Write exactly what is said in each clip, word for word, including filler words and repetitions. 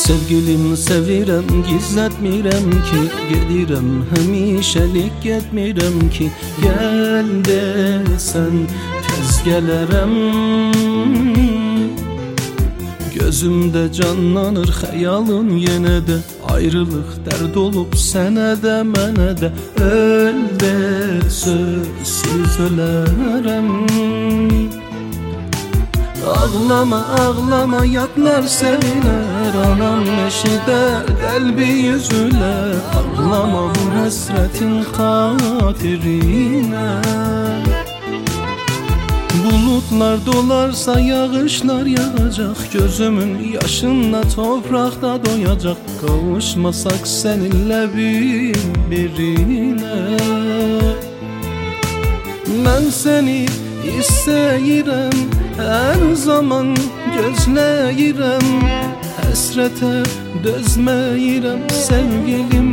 Sevgilim sevirəm, gizlətmirəm ki, gedirəm həmişəlik getmirəm ki, gəl desən tez gələrəm. Gözümdə canlanır xəyalın yenə də, ayrılıq dərd olub sənə də mənə də, öl de sözsüz ölərəm. Ağlama ağlama yadlar sevilər, anam eşidər qəlbi yüzülər. Ağlama bu həsrətin xatirinə. Bulutlar dolarsa yağışlar yağacaq, gözümün yaşınla topraqda doyacaq. Qavuşmasak səninlə bir-birinə. Mən səni istəyirəm, hər zaman gözləyirəm, həsrətə dözməyirəm sevgilim.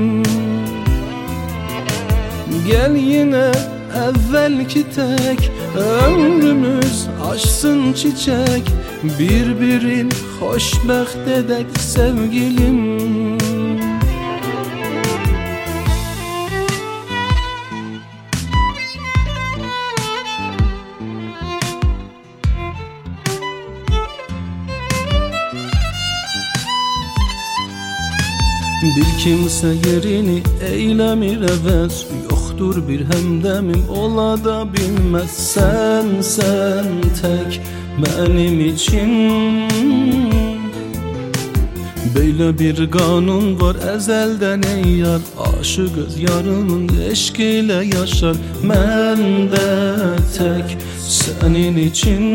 Gəl yenə əvvəlki tək, ömrümüz açsın çiçək, bir-birin xoşbəxt edək sevgilim. Bir kimsə yerini eyləmir əvəz, yoxdur bir həmdəmim ola da bilməz. Sən, sən tək mənim için. Belə bir qanun var əzəldən ey yar, aşıq öz yarının eşq ilə yaşar. Mən də tək sənin için.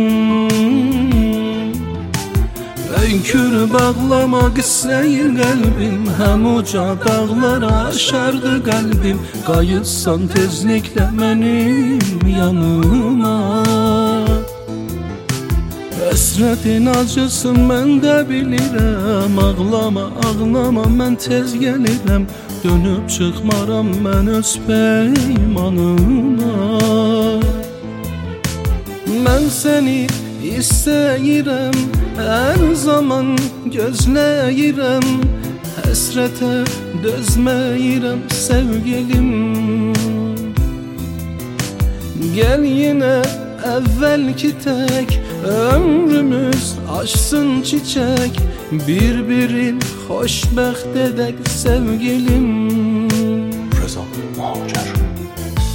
Öykür bağlamaq istəyir qəlbim, həm uca dağlara aşardı qəlbim. Qayıtsan tezliklə mənim yanıma. Həsrətin acısın mən də bilirəm, ağlama ağlama mən tez gəlirəm. Dönüb çıxmaram mən öz peymanıma. Mən səni istəyirəm, hər zaman gözləyirəm, həsrətə dözməyirəm sevgilim. Gəl yenə əvvəlki tək, ömrümüz açsın çiçək, bir-birin xoşbəxt edək sevgilim. Rıza Muhacer.